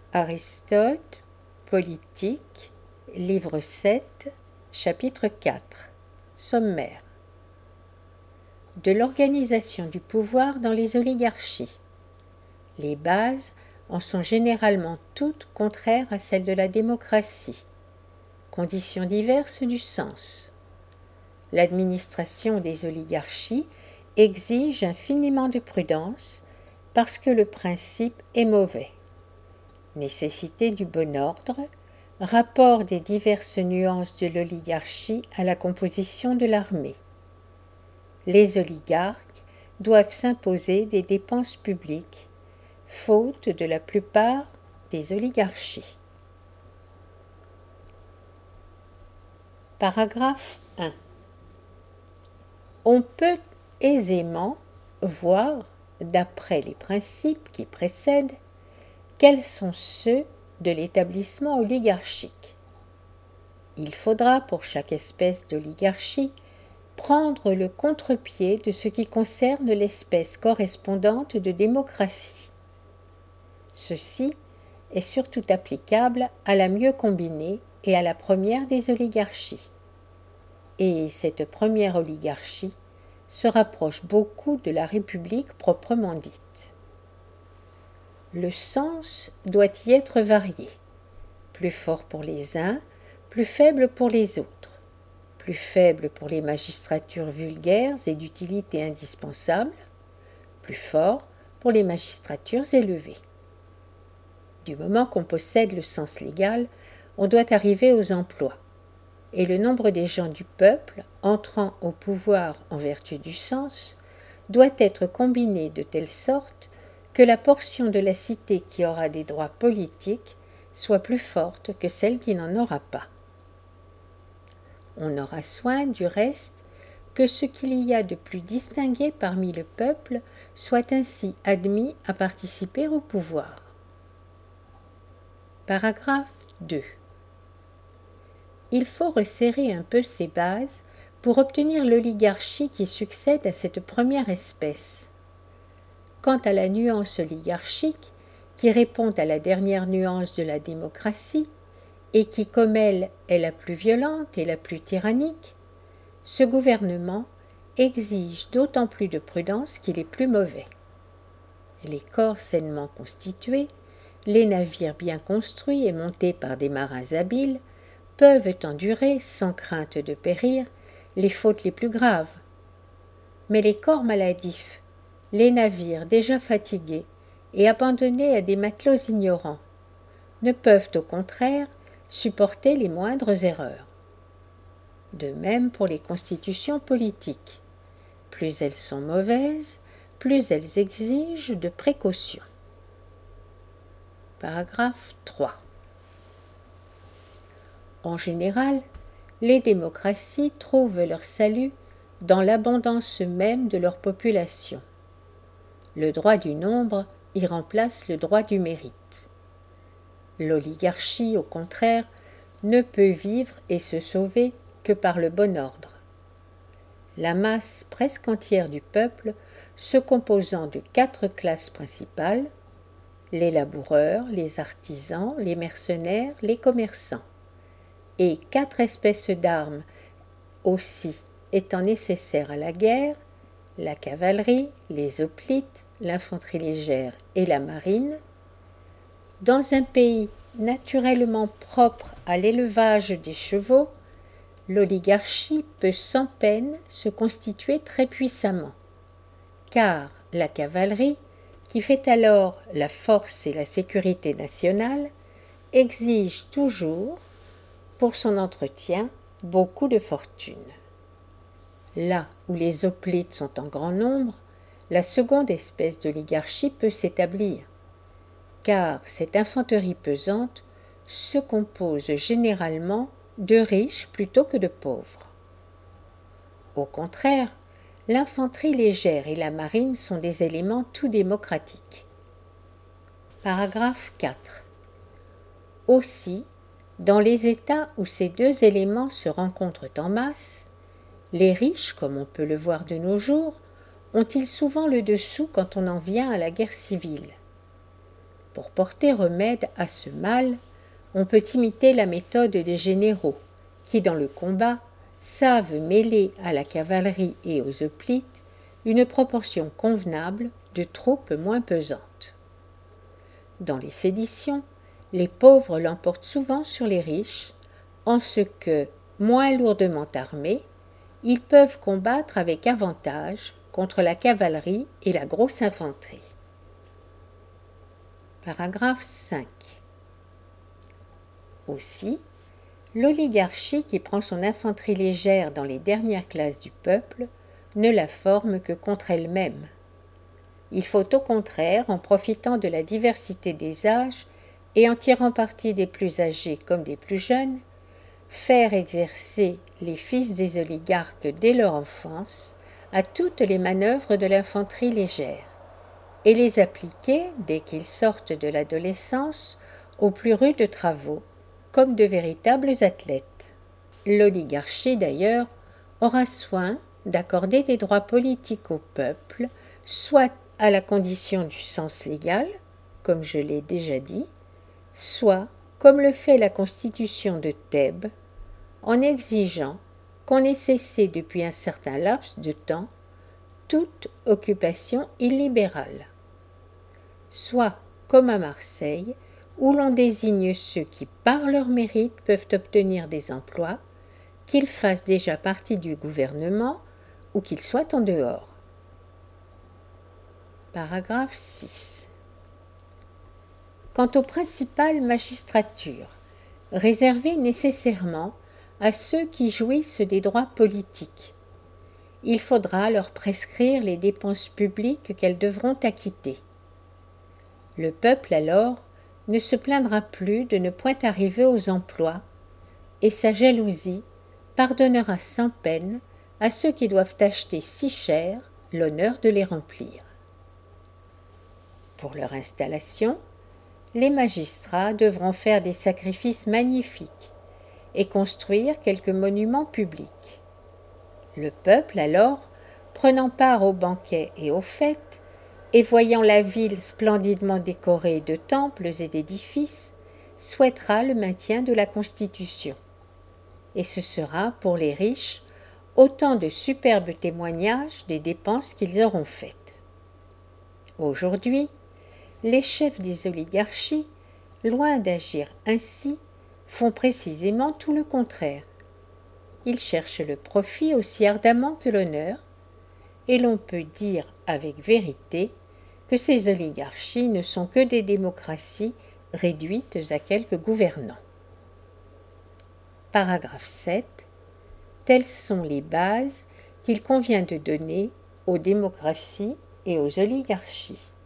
Aristote, Politique, livre 7, chapitre 4. Sommaire. De l'organisation du pouvoir dans les oligarchies. Les bases en sont généralement toutes contraires à celles de la démocratie. Conditions diverses du sens. L'administration des oligarchies exige infiniment de prudence parce que le principe est mauvais. Nécessité du bon ordre, rapport des diverses nuances de l'oligarchie à la composition de l'armée. Les oligarques doivent s'imposer des dépenses publiques, faute de la plupart des oligarchies. Paragraphe 1. On peut aisément voir, d'après les principes qui précèdent, quels sont ceux de l'établissement oligarchique. Il faudra pour chaque espèce d'oligarchie prendre le contre-pied de ce qui concerne l'espèce correspondante de démocratie. Ceci est surtout applicable à la mieux combinée et à la première des oligarchies. Et cette première oligarchie se rapproche beaucoup de la République proprement dite. Le sens doit y être varié, plus fort pour les uns, plus faible pour les autres, plus faible pour les magistratures vulgaires et d'utilité indispensable, plus fort pour les magistratures élevées. Du moment qu'on possède le sens légal, on doit arriver aux emplois, et le nombre des gens du peuple entrant au pouvoir en vertu du sens doit être combiné de telle sorte que la portion de la cité qui aura des droits politiques soit plus forte que celle qui n'en aura pas. On aura soin, du reste, que ce qu'il y a de plus distingué parmi le peuple soit ainsi admis à participer au pouvoir. Paragraphe 2. Il faut resserrer un peu ces bases pour obtenir l'oligarchie qui succède à cette première espèce. Quant à la nuance oligarchique, qui répond à la dernière nuance de la démocratie, et qui, comme elle, est la plus violente et la plus tyrannique, ce gouvernement exige d'autant plus de prudence qu'il est plus mauvais. Les corps sainement constitués, les navires bien construits et montés par des marins habiles, peuvent endurer, sans crainte de périr, les fautes les plus graves. Mais les corps maladifs, les navires déjà fatigués et abandonnés à des matelots ignorants, ne peuvent au contraire supporter les moindres erreurs. De même pour les constitutions politiques. Plus elles sont mauvaises, plus elles exigent de précautions. Paragraphe 3. En général, les démocraties trouvent leur salut dans l'abondance même de leur population. Le droit du nombre y remplace le droit du mérite. L'oligarchie, au contraire, ne peut vivre et se sauver que par le bon ordre. La masse presque entière du peuple, se composant de 4 classes principales, les laboureurs, les artisans, les mercenaires, les commerçants, et 4 espèces d'armes aussi étant nécessaires à la guerre, la cavalerie, les hoplites, l'infanterie légère et la marine, dans un pays naturellement propre à l'élevage des chevaux, l'oligarchie peut sans peine se constituer très puissamment, car la cavalerie, qui fait alors la force et la sécurité nationale, exige toujours, pour son entretien, beaucoup de fortune. Là où les hoplites sont en grand nombre, la seconde espèce d'oligarchie peut s'établir, car cette infanterie pesante se compose généralement de riches plutôt que de pauvres. Au contraire, l'infanterie légère et la marine sont des éléments tout démocratiques. Paragraphe 4. Aussi, dans les États où ces deux éléments se rencontrent en masse, les riches, comme on peut le voir de nos jours, ont-ils souvent le dessous quand on en vient à la guerre civile. Pour porter remède à ce mal, on peut imiter la méthode des généraux, qui dans le combat savent mêler à la cavalerie et aux hoplites une proportion convenable de troupes moins pesantes. Dans les séditions, les pauvres l'emportent souvent sur les riches, en ce que, moins lourdement armés, ils peuvent combattre avec avantage contre la cavalerie et la grosse infanterie. Paragraphe 5. Aussi, l'oligarchie qui prend son infanterie légère dans les dernières classes du peuple ne la forme que contre elle-même. Il faut au contraire, en profitant de la diversité des âges et en tirant parti des plus âgés comme des plus jeunes, faire exercer les fils des oligarques dès leur enfance à toutes les manœuvres de l'infanterie légère, et les appliquer, dès qu'ils sortent de l'adolescence, aux plus rudes travaux, comme de véritables athlètes. L'oligarchie, d'ailleurs, aura soin d'accorder des droits politiques au peuple, soit à la condition du sens légal, comme je l'ai déjà dit, soit, comme le fait la Constitution de Thèbes, en exigeant qu'on ait cessé depuis un certain laps de temps toute occupation illibérale, soit, comme à Marseille, où l'on désigne ceux qui, par leur mérite, peuvent obtenir des emplois, qu'ils fassent déjà partie du gouvernement ou qu'ils soient en dehors. Paragraphe 6. Quant aux principales magistratures, réservées nécessairement à ceux qui jouissent des droits politiques, il faudra leur prescrire les dépenses publiques qu'elles devront acquitter. Le peuple, alors, ne se plaindra plus de ne point arriver aux emplois, et sa jalousie pardonnera sans peine à ceux qui doivent acheter si cher l'honneur de les remplir. Pour leur installation, les magistrats devront faire des sacrifices magnifiques et construire quelques monuments publics. Le peuple, alors, prenant part aux banquets et aux fêtes, et voyant la ville splendidement décorée de temples et d'édifices, souhaitera le maintien de la Constitution. Et ce sera, pour les riches, autant de superbes témoignages des dépenses qu'ils auront faites. Aujourd'hui, les chefs des oligarchies, loin d'agir ainsi, font précisément tout le contraire. Ils cherchent le profit aussi ardemment que l'honneur, et l'on peut dire avec vérité que ces oligarchies ne sont que des démocraties réduites à quelques gouvernants. Paragraphe 7. Telles sont les bases qu'il convient de donner aux démocraties et aux oligarchies.